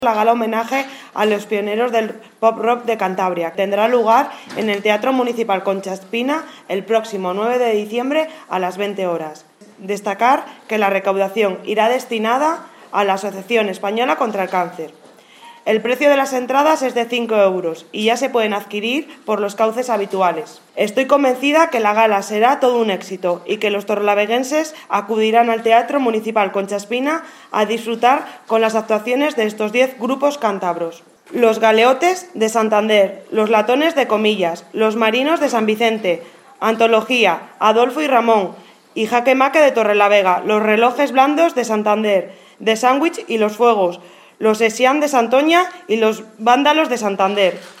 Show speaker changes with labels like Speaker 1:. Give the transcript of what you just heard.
Speaker 1: La gala homenaje a los pioneros del pop rock de Cantabria. Tendrá lugar en el Teatro Municipal Concha Espina el próximo 9 de diciembre a las 20 horas. Destacar que la recaudación irá destinada a la Asociación Española contra el Cáncer. El precio de las entradas es de 5 euros y ya se pueden adquirir por los cauces habituales. Estoy convencida que la gala será todo un éxito y que los torrelaveguenses acudirán al Teatro Municipal Concha Espina a disfrutar con las actuaciones de estos 10 grupos cántabros. Los Galeotes de Santander, los Latones de Comillas, los Marinos de San Vicente, Antología, Adolfo y Ramón y Jaque Maque de Torrelavega, los Relojes Blandos de Santander, de Sándwich y los Fuegos, los Esian de Santoña y los Vándalos de Santander.